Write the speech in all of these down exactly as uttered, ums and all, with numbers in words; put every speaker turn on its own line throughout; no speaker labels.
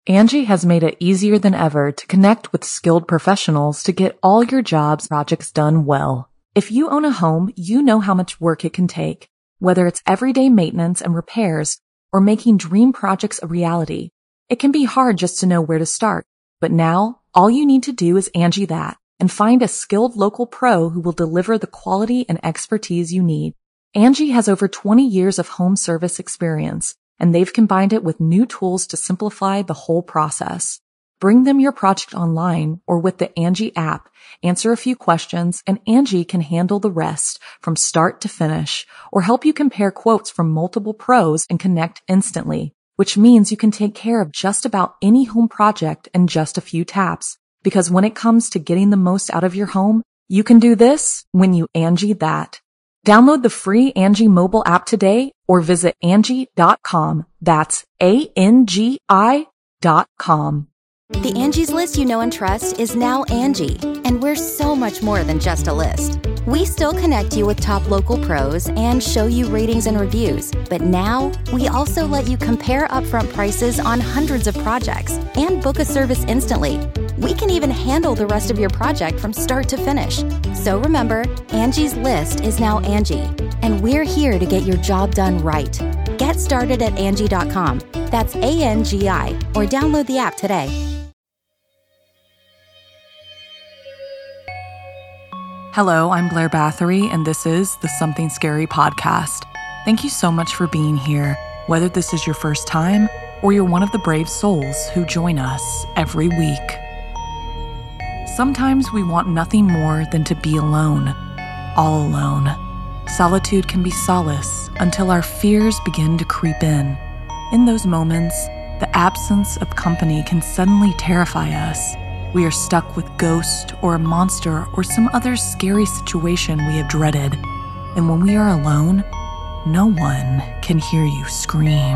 Angie has made it easier than ever to connect with skilled professionals to get all your jobs projects done well. If you own a home, you know how much work it can take, whether it's everyday maintenance and repairs or making dream projects a reality. It can be hard just to know where to start, but now all you need to do is Angie that and find a skilled local pro who will deliver the quality and expertise you need. Angie has over twenty years of home service experience, and they've combined it with new tools to simplify the whole process. Bring them your project online or with the Angie app, answer a few questions, and Angie can handle the rest from start to finish, or help you compare quotes from multiple pros and connect instantly, which means you can take care of just about any home project in just a few taps. Because when it comes to getting the most out of your home, you can do this when you Angie that. Download the free Angie mobile app today or visit Angie dot com. That's A N G I dot com.
The Angie's List you know and trust is now Angie, and we're so much more than just a list. We still connect you with top local pros and show you ratings and reviews, but now we also let you compare upfront prices on hundreds of projects and book a service instantly. We can even handle the rest of your project from start to finish. So remember, Angie's List is now Angie, and we're here to get your job done right. Get started at Angie dot com. That's A N G I, or download the app today.
Hello, I'm Blair Bathory, and this is the Something Scary podcast. Thank you so much for being here, whether this is your first time or you're one of the brave souls who join us every week. Sometimes we want nothing more than to be alone, all alone. Solitude can be solace until our fears begin to creep in. In those moments, the absence of company can suddenly terrify us. We are stuck with ghost or a monster or some other scary situation we have dreaded. And when we are alone, no one can hear you scream.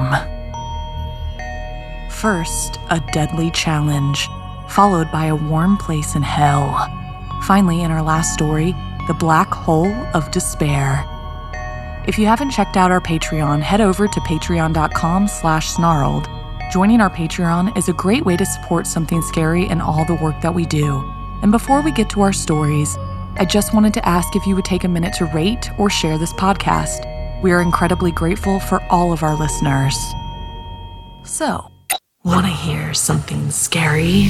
First, a deadly challenge, followed by a warm place in hell. Finally, in our last story, the black hole of despair. If you haven't checked out our Patreon, head over to patreon dot com slash snarled. Joining our Patreon is a great way to support Something Scary and all the work that we do. And before we get to our stories, I just wanted to ask if you would take a minute to rate or share this podcast. We are incredibly grateful for all of our listeners. So, want to hear something scary?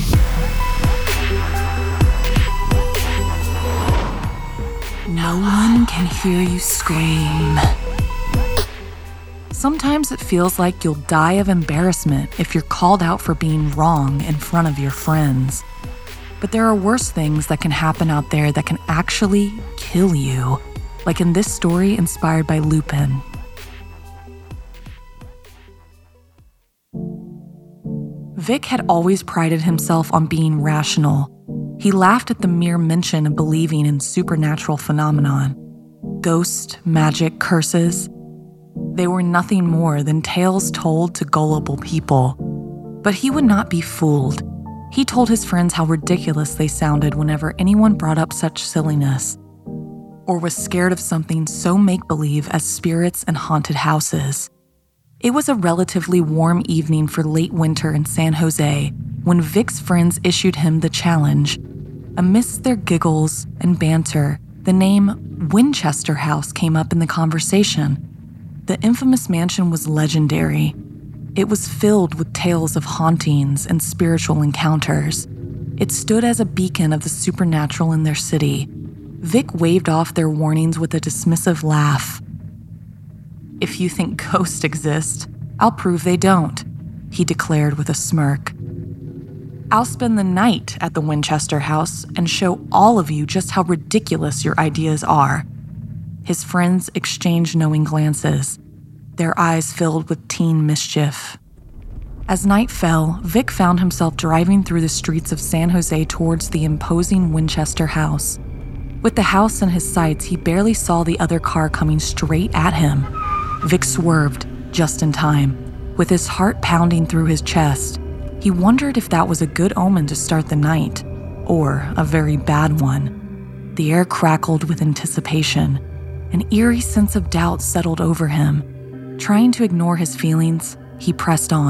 No one can hear you scream. Sometimes it feels like you'll die of embarrassment if you're called out for being wrong in front of your friends. But there are worse things that can happen out there that can actually kill you, like in this story inspired by Lupin. Vic had always prided himself on being rational. He laughed at the mere mention of believing in supernatural phenomenon. Ghosts, magic, curses. They were nothing more than tales told to gullible people. But he would not be fooled. He told his friends how ridiculous they sounded whenever anyone brought up such silliness, or was scared of something so make-believe as spirits and haunted houses. It was a relatively warm evening for late winter in San Jose when Vic's friends issued him the challenge. Amidst their giggles and banter, the name Winchester House came up in the conversation. The infamous mansion was legendary. It was filled with tales of hauntings and spiritual encounters. It stood as a beacon of the supernatural in their city. Vic waved off their warnings with a dismissive laugh. "If you think ghosts exist, I'll prove they don't," he declared with a smirk. "I'll spend the night at the Winchester House and show all of you just how ridiculous your ideas are." His friends exchanged knowing glances, their eyes filled with teen mischief. As night fell, Vic found himself driving through the streets of San Jose towards the imposing Winchester House. With the house in his sights, he barely saw the other car coming straight at him. Vic swerved just in time. With his heart pounding through his chest, he wondered if that was a good omen to start the night, or a very bad one. The air crackled with anticipation. An eerie sense of doubt settled over him. Trying to ignore his feelings, he pressed on,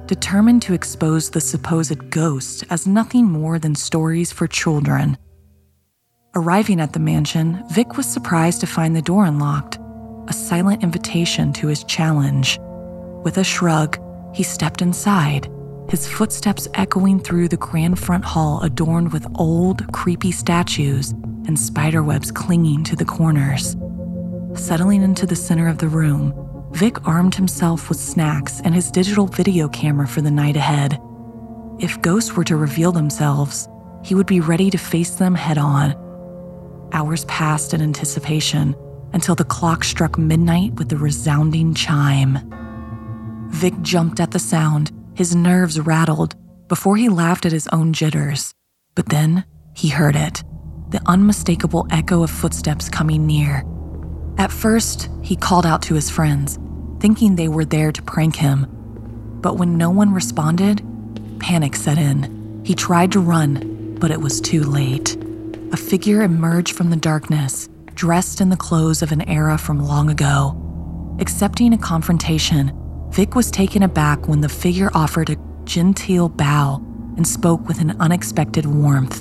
determined to expose the supposed ghost as nothing more than stories for children. Arriving at the mansion, Vic was surprised to find the door unlocked, a silent invitation to his challenge. With a shrug, he stepped inside, his footsteps echoing through the grand front hall adorned with old, creepy statues and spiderwebs clinging to the corners. Settling into the center of the room, Vic armed himself with snacks and his digital video camera for the night ahead. If ghosts were to reveal themselves, he would be ready to face them head-on. Hours passed in anticipation until the clock struck midnight with a resounding chime. Vic jumped at the sound, his nerves rattled, before he laughed at his own jitters. But then he heard it, the unmistakable echo of footsteps coming near. At first, he called out to his friends, thinking they were there to prank him. But when no one responded, panic set in. He tried to run, but it was too late. A figure emerged from the darkness, dressed in the clothes of an era from long ago. Accepting a confrontation, Vic was taken aback when the figure offered a genteel bow and spoke with an unexpected warmth.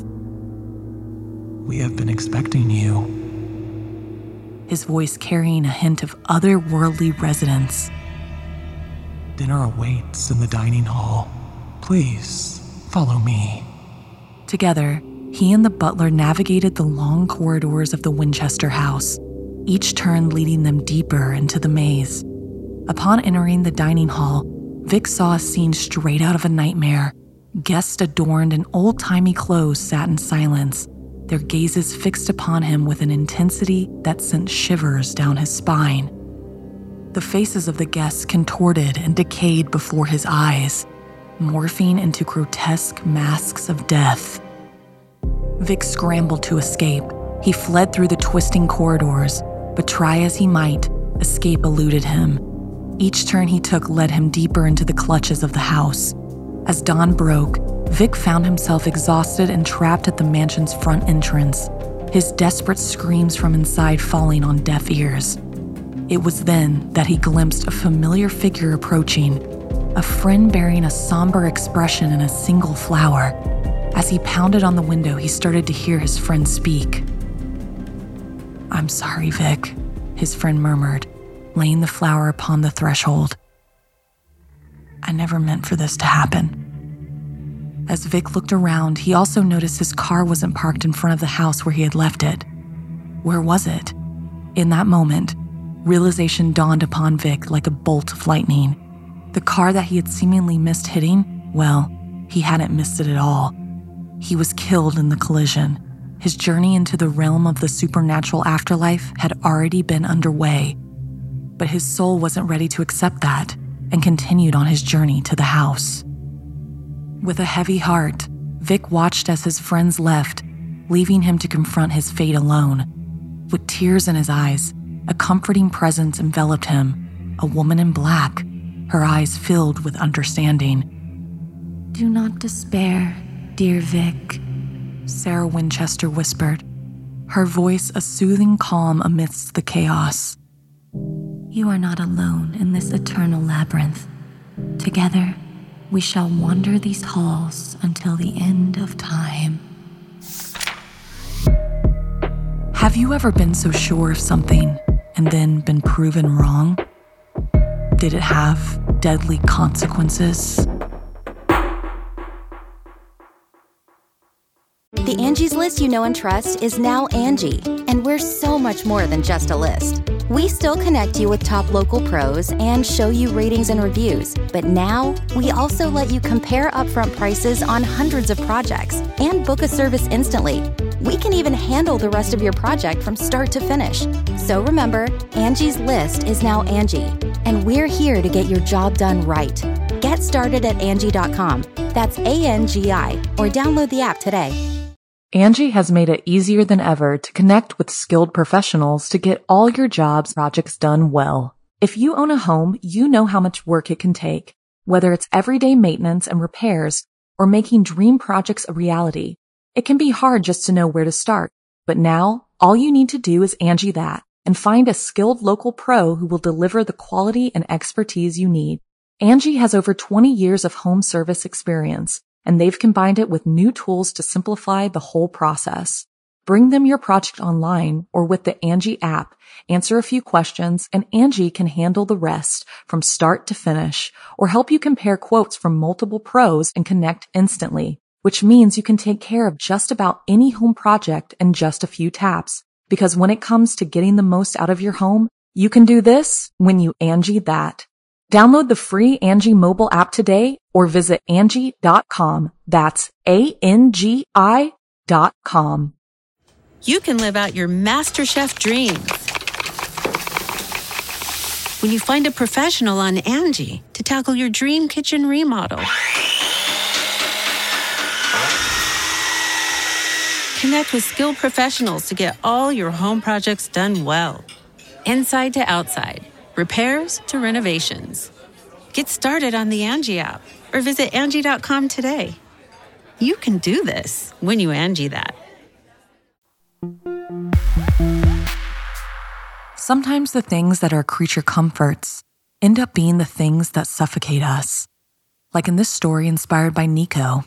"We have been expecting you."
His voice carrying a hint of otherworldly resonance.
"Dinner awaits in the dining hall. Please, follow me."
Together, he and the butler navigated the long corridors of the Winchester house, each turn leading them deeper into the maze. Upon entering the dining hall, Vic saw a scene straight out of a nightmare. Guests adorned in old-timey clothes sat in silence, their gazes fixed upon him with an intensity that sent shivers down his spine. The faces of the guests contorted and decayed before his eyes, morphing into grotesque masks of death. Vic scrambled to escape. He fled through the twisting corridors, but try as he might, escape eluded him. Each turn he took led him deeper into the clutches of the house. As dawn broke, Vic found himself exhausted and trapped at the mansion's front entrance, his desperate screams from inside falling on deaf ears. It was then that he glimpsed a familiar figure approaching, a friend bearing a somber expression and a single flower. As he pounded on the window, he started to hear his friend speak. "I'm sorry, Vic," his friend murmured, laying the flower upon the threshold. "I never meant for this to happen." As Vic looked around, he also noticed his car wasn't parked in front of the house where he had left it. Where was it? In that moment, realization dawned upon Vic like a bolt of lightning. The car that he had seemingly missed hitting, well, he hadn't missed it at all. He was killed in the collision. His journey into the realm of the supernatural afterlife had already been underway. But his soul wasn't ready to accept that and continued on his journey to the house. With a heavy heart, Vic watched as his friends left, leaving him to confront his fate alone. With tears in his eyes, a comforting presence enveloped him, a woman in black, her eyes filled with understanding.
"Do not despair, dear Vic,"
Sarah Winchester whispered, her voice a soothing calm amidst the chaos.
"You are not alone in this eternal labyrinth. Together, we shall wander these halls until the end of time."
Have you ever been so sure of something and then been proven wrong? Did it have deadly consequences?
The Angie's List you know and trust is now Angie, and we're so much more than just a list. We still connect you with top local pros and show you ratings and reviews, but now we also let you compare upfront prices on hundreds of projects and book a service instantly. We can even handle the rest of your project from start to finish. So remember, Angie's List is now Angie, and we're here to get your job done right. Get started at Angie dot com. That's A N G I, or download the app today.
Angie has made it easier than ever to connect with skilled professionals to get all your jobs projects done well. If you own a home, you know how much work it can take, whether it's everyday maintenance and repairs or making dream projects a reality. It can be hard just to know where to start, but now all you need to do is Angie that and find a skilled local pro who will deliver the quality and expertise you need. Angie has over twenty years of home service experience, and they've combined it with new tools to simplify the whole process. Bring them your project online or with the Angie app, answer a few questions, and Angie can handle the rest from start to finish, or help you compare quotes from multiple pros and connect instantly, which means you can take care of just about any home project in just a few taps. Because when it comes to getting the most out of your home, you can do this when you Angie that. Download the free Angie mobile app today or visit Angie dot com. That's A N G I dot com.
You can live out your MasterChef dreams when you find a professional on Angie to tackle your dream kitchen remodel. Connect with skilled professionals to get all your home projects done well. Inside to outside, repairs to renovations. Get started on the Angie app or visit Angie dot com today. You can do this when you Angie that.
Sometimes the things that are creature comforts end up being the things that suffocate us. Like in this story inspired by Nico.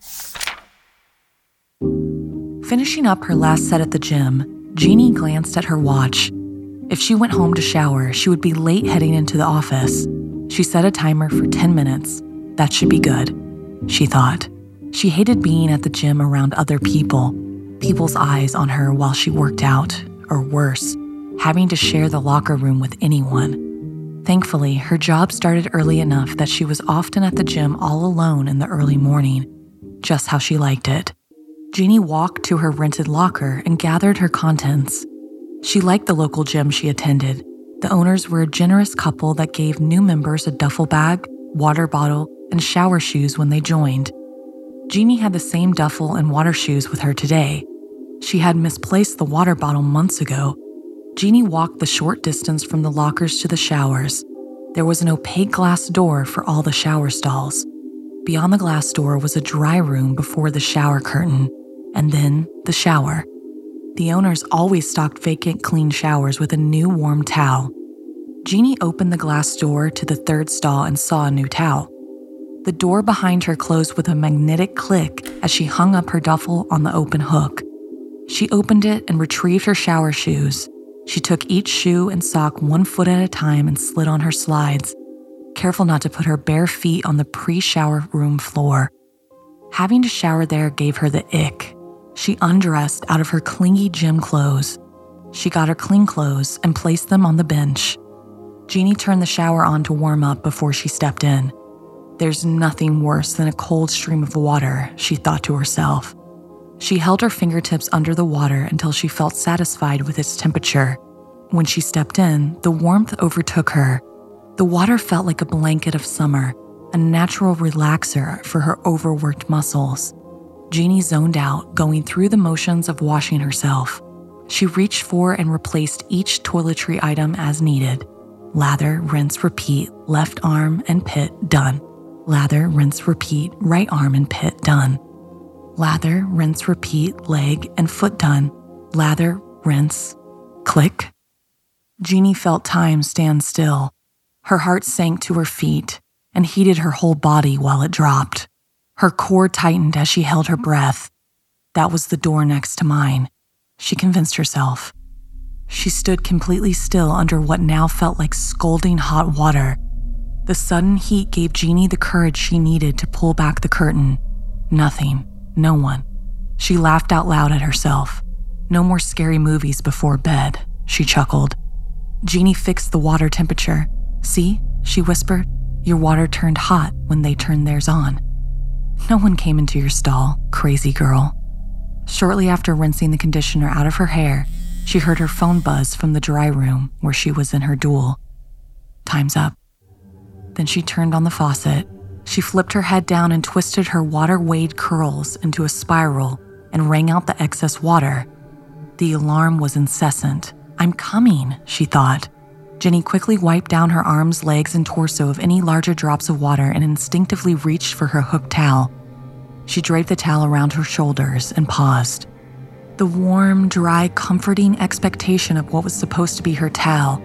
Finishing up her last set at the gym, Jeannie glanced at her watch. If she went home to shower, she would be late heading into the office. She set a timer for ten minutes. That should be good, she thought. She hated being at the gym around other people, people's eyes on her while she worked out, or worse, having to share the locker room with anyone. Thankfully, her job started early enough that she was often at the gym all alone in the early morning, just how she liked it. Jeannie walked to her rented locker and gathered her contents. She liked the local gym she attended. The owners were a generous couple that gave new members a duffel bag, water bottle, and shower shoes when they joined. Jeannie had the same duffel and water shoes with her today. She had misplaced the water bottle months ago. Jeannie walked the short distance from the lockers to the showers. There was an opaque glass door for all the shower stalls. Beyond the glass door was a dry room before the shower curtain, and then the shower. The owners always stocked vacant clean showers with a new warm towel. Jeannie opened the glass door to the third stall and saw a new towel. The door behind her closed with a magnetic click as she hung up her duffel on the open hook. She opened it and retrieved her shower shoes. She took each shoe and sock one foot at a time and slid on her slides, careful not to put her bare feet on the pre-shower room floor. Having to shower there gave her the ick. She undressed out of her clingy gym clothes. She got her clean clothes and placed them on the bench. Jeannie turned the shower on to warm up before she stepped in. There's nothing worse than a cold stream of water, she thought to herself. She held her fingertips under the water until she felt satisfied with its temperature. When she stepped in, the warmth overtook her. The water felt like a blanket of summer, a natural relaxer for her overworked muscles. Jeannie zoned out, going through the motions of washing herself. She reached for and replaced each toiletry item as needed. Lather, rinse, repeat, left arm and pit, done. Lather, rinse, repeat, right arm and pit, done. Lather, rinse, repeat, leg and foot, done. Lather, rinse, click. Jeannie felt time stand still. Her heart sank to her feet and heated her whole body while it dropped. Her core tightened as she held her breath. That was the door next to mine, she convinced herself. She stood completely still under what now felt like scalding hot water. The sudden heat gave Jeannie the courage she needed to pull back the curtain. Nothing, no one. She laughed out loud at herself. No more scary movies before bed, she chuckled. Jeannie fixed the water temperature. See, she whispered, your water turned hot when they turned theirs on. No one came into your stall, crazy girl. Shortly after rinsing the conditioner out of her hair, she heard her phone buzz from the dry room where she was in her duel. Time's up. Then she turned on the faucet. She flipped her head down and twisted her water-wade curls into a spiral and wrung out the excess water. The alarm was incessant. I'm coming, she thought. Jenny quickly wiped down her arms, legs, and torso of any larger drops of water and instinctively reached for her hooked towel. She draped the towel around her shoulders and paused. The warm, dry, comforting expectation of what was supposed to be her towel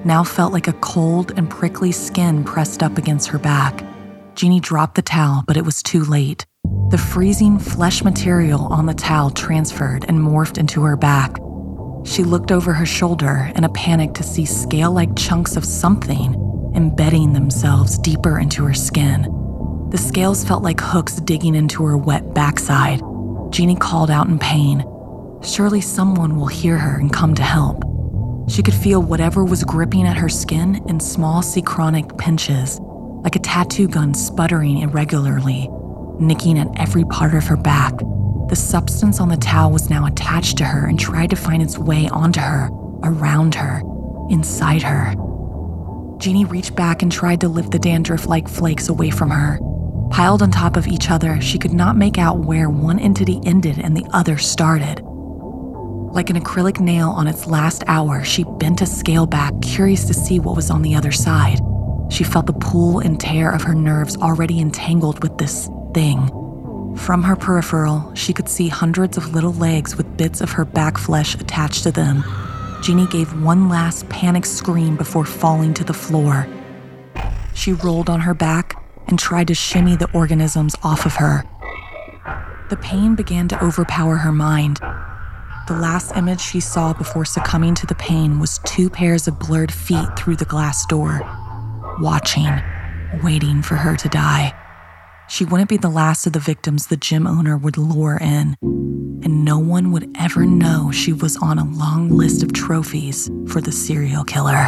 now felt like a cold and prickly skin pressed up against her back. Jeannie dropped the towel, but it was too late. The freezing flesh material on the towel transferred and morphed into her back. She looked over her shoulder in a panic to see scale-like chunks of something embedding themselves deeper into her skin. The scales felt like hooks digging into her wet backside. Jeannie called out in pain. Surely someone will hear her and come to help. She could feel whatever was gripping at her skin in small synchronic pinches, like a tattoo gun sputtering irregularly, nicking at every part of her back. The substance on the towel was now attached to her and tried to find its way onto her, around her, inside her. Jeannie reached back and tried to lift the dandruff-like flakes away from her. Piled on top of each other, she could not make out where one entity ended and the other started. Like an acrylic nail on its last hour, she bent a scale back, curious to see what was on the other side. She felt the pull and tear of her nerves already entangled with this thing. From her peripheral, she could see hundreds of little legs with bits of her back flesh attached to them. Jeannie gave one last panicked scream before falling to the floor. She rolled on her back and tried to shimmy the organisms off of her. The pain began to overpower her mind. The last image she saw before succumbing to the pain was two pairs of blurred feet through the glass door, watching, waiting for her to die. She wouldn't be the last of the victims the gym owner would lure in, and no one would ever know she was on a long list of trophies for the serial killer.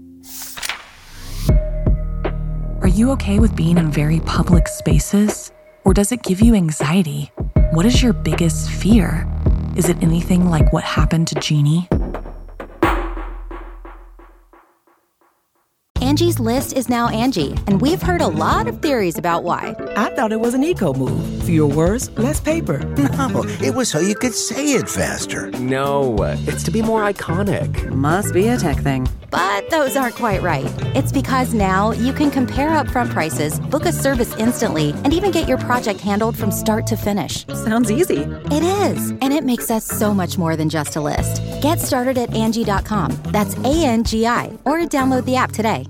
Are you okay with being in very public spaces? Or does it give you anxiety? What is your biggest fear? Is it anything like what happened to Jeannie?
Angie's List is now Angie, and we've heard a lot of theories about why.
I thought it was an eco move. Fewer words, less paper.
No, it was so you could say it faster.
No, it's to be more iconic.
Must be a tech thing.
But those aren't quite right. It's because now you can compare upfront prices, book a service instantly, and even get your project handled from start to finish.
Sounds easy.
It is, and it makes us so much more than just a list. Get started at Angie dot com. That's A N G I, or download the app today.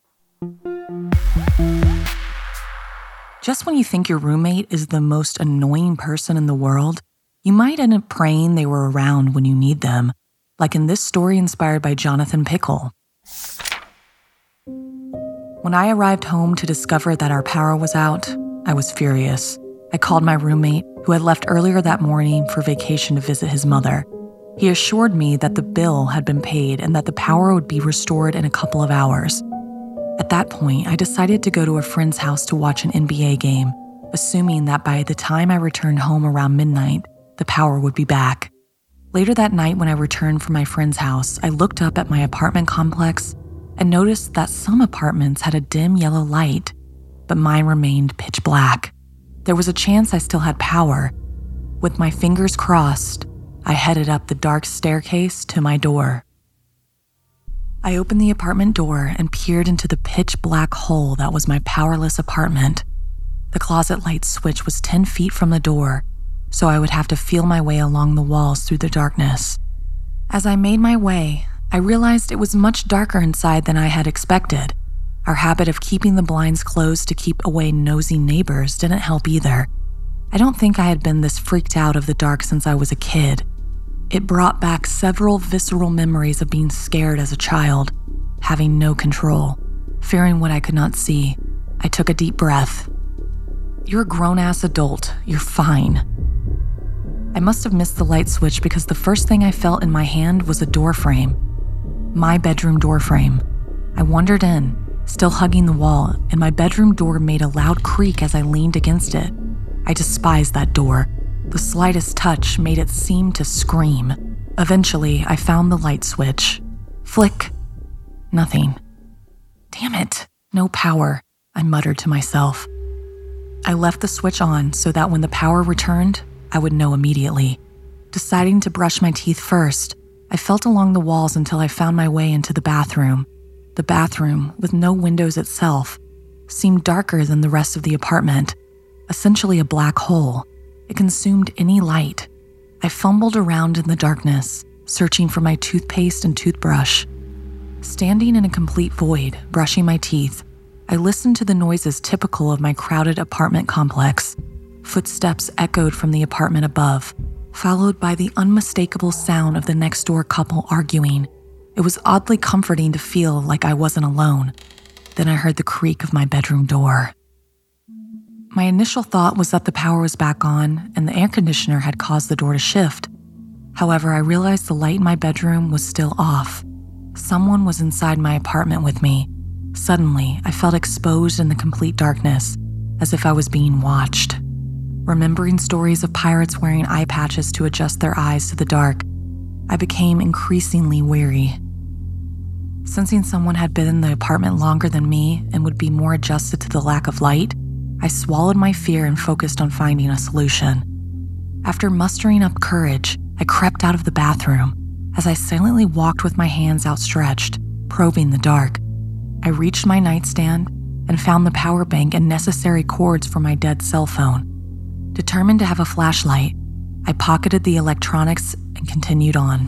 Just when you think your roommate is the most annoying person in the world, you might end up praying they were around when you need them, like in this story inspired by Jonathan Pickle. When I arrived home to discover that our power was out, I was furious. I called my roommate, who had left earlier that morning for vacation to visit his mother. He assured me that the bill had been paid and that the power would be restored in a couple of hours. At that point, I decided to go to a friend's house to watch an N B A game, assuming that by the time I returned home around midnight, the power would be back. Later that night when I returned from my friend's house, I looked up at my apartment complex and noticed that some apartments had a dim yellow light, but mine remained pitch black. There was a chance I still had power. With my fingers crossed, I headed up the dark staircase to my door. I opened the apartment door and peered into the pitch black hole that was my powerless apartment. The closet light switch was ten feet from the door, so I would have to feel my way along the walls through the darkness. As I made my way, I realized it was much darker inside than I had expected. Our habit of keeping the blinds closed to keep away nosy neighbors didn't help either. I don't think I had been this freaked out of the dark since I was a kid. It brought back several visceral memories of being scared as a child, having no control, fearing what I could not see. I took a deep breath. You're a grown-ass adult. You're fine. I must have missed the light switch because the first thing I felt in my hand was a door frame. My bedroom door frame. I wandered in, still hugging the wall, and my bedroom door made a loud creak as I leaned against it. I despised that door. The slightest touch made it seem to scream. Eventually, I found the light switch. Flick. Nothing. Damn it. No power, I muttered to myself. I left the switch on so that when the power returned, I would know immediately. Deciding to brush my teeth first, I felt along the walls until I found my way into the bathroom. The bathroom, with no windows itself, seemed darker than the rest of the apartment, essentially a black hole. It consumed any light. I fumbled around in the darkness, searching for my toothpaste and toothbrush. Standing in a complete void, brushing my teeth, I listened to the noises typical of my crowded apartment complex. Footsteps echoed from the apartment above, followed by the unmistakable sound of the next-door couple arguing. It was oddly comforting to feel like I wasn't alone. Then I heard the creak of my bedroom door. My initial thought was that the power was back on and the air conditioner had caused the door to shift. However, I realized the light in my bedroom was still off. Someone was inside my apartment with me. Suddenly, I felt exposed in the complete darkness, as if I was being watched. Remembering stories of pirates wearing eye patches to adjust their eyes to the dark, I became increasingly weary. Sensing someone had been in the apartment longer than me and would be more adjusted to the lack of light, I swallowed my fear and focused on finding a solution. After mustering up courage, I crept out of the bathroom. As I silently walked with my hands outstretched, probing the dark, I reached my nightstand and found the power bank and necessary cords for my dead cell phone. Determined to have a flashlight, I pocketed the electronics and continued on.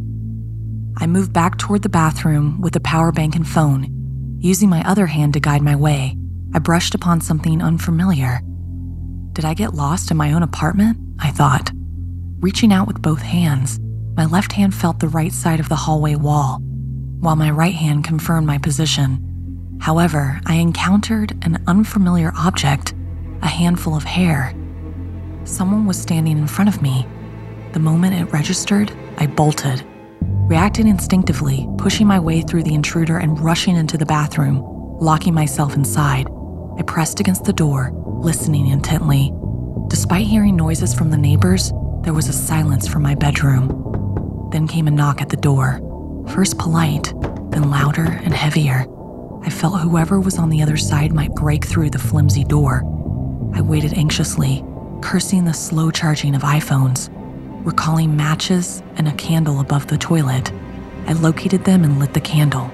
I moved back toward the bathroom with the power bank and phone. Using my other hand to guide my way, I brushed upon something unfamiliar. Did I get lost in my own apartment? I thought. Reaching out with both hands, my left hand felt the right side of the hallway wall, while my right hand confirmed my position. However, I encountered an unfamiliar object, a handful of hair. Someone was standing in front of me. The moment it registered, I bolted. Reacting instinctively, pushing my way through the intruder and rushing into the bathroom, locking myself inside, I pressed against the door, listening intently. Despite hearing noises from the neighbors, there was a silence from my bedroom. Then came a knock at the door. First polite, then louder and heavier. I felt whoever was on the other side might break through the flimsy door. I waited anxiously, cursing the slow charging of iPhones. Recalling matches and a candle above the toilet, I located them and lit the candle.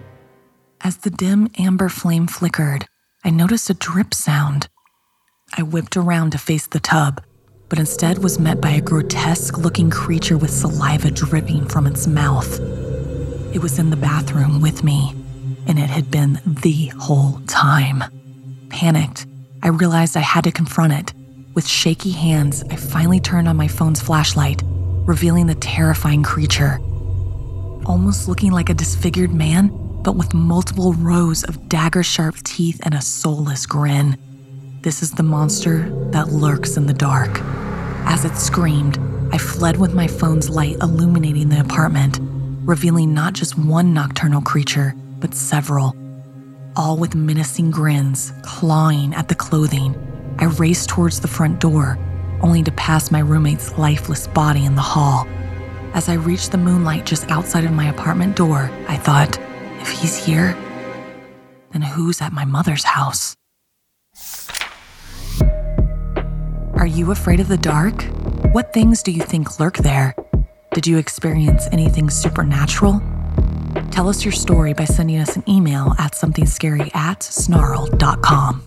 As the dim amber flame flickered, I noticed a drip sound. I whipped around to face the tub, but instead was met by a grotesque-looking creature with saliva dripping from its mouth. It was in the bathroom with me, and it had been the whole time. Panicked, I realized I had to confront it. With shaky hands, I finally turned on my phone's flashlight, revealing the terrifying creature. Almost looking like a disfigured man, but with multiple rows of dagger-sharp teeth and a soulless grin. This is the monster that lurks in the dark. As it screamed, I fled with my phone's light illuminating the apartment, revealing not just one nocturnal creature, but several. All with menacing grins, clawing at the clothing. I raced towards the front door, only to pass my roommate's lifeless body in the hall. As I reached the moonlight just outside of my apartment door, I thought, if he's here, then who's at my mother's house? Are you afraid of the dark? What things do you think lurk there? Did you experience anything supernatural? Tell us your story by sending us an email at somethingscary at snarled dot com.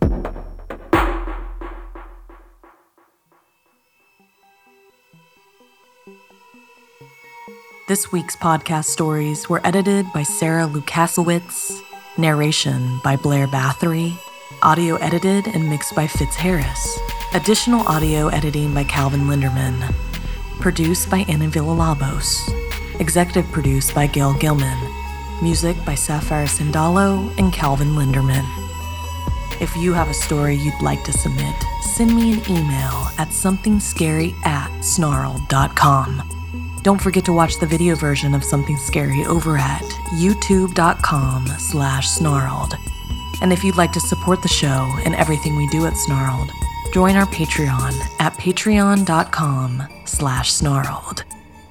This week's podcast stories were edited by Sarah Lukasiewicz, narration by Blair Bathory, audio edited and mixed by Fitz Harris, additional audio editing by Calvin Linderman, produced by Anna Villalobos, executive produced by Gail Gilman, music by Sapphire Sindalo and Calvin Linderman. If you have a story you'd like to submit, send me an email at somethingscary at snarled dot com. Don't forget to watch the video version of Something Scary over at youtube.com slash snarled. And if you'd like to support the show and everything we do at Snarled, join our Patreon at patreon.com slash snarled.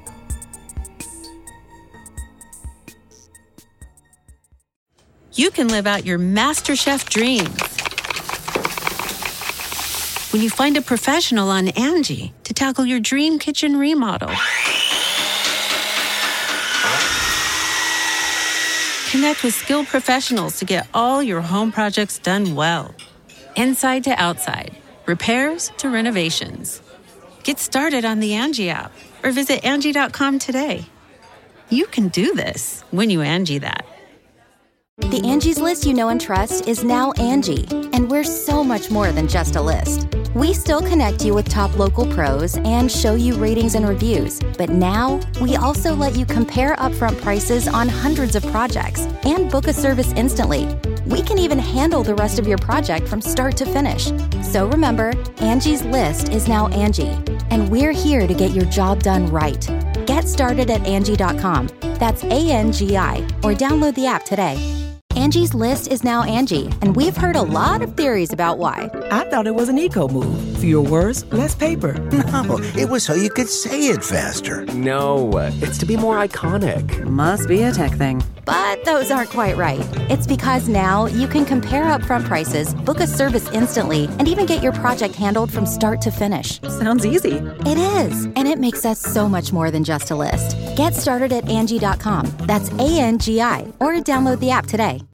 You can live out your MasterChef dreams when you find a professional on Angie to tackle your dream kitchen remodel. Connect with skilled professionals to get all your home projects done well. Inside to outside, repairs to renovations. Get started on the Angie app or visit Angie dot com today. You can do this when you Angie that.
The Angie's List you know and trust is now Angie, and we're so much more than just a list. We still connect you with top local pros and show you ratings and reviews, but now we also let you compare upfront prices on hundreds of projects and book a service instantly. We can even handle the rest of your project from start to finish. So remember, Angie's List is now Angie, and we're here to get your job done right. Get started at Angie dot com. That's A N G I, or download the app today. Angie's List is now Angie, and we've heard a lot of theories about why.
I thought it was an eco move. Fewer words, less paper.
No, it was so you could say it faster.
No, it's to be more iconic.
Must be a tech thing.
But those aren't quite right. It's because now you can compare upfront prices, book a service instantly, and even get your project handled from start to finish.
Sounds easy.
It is, and it makes us so much more than just a list. Get started at Angie dot com. That's A N G I, or download the app today.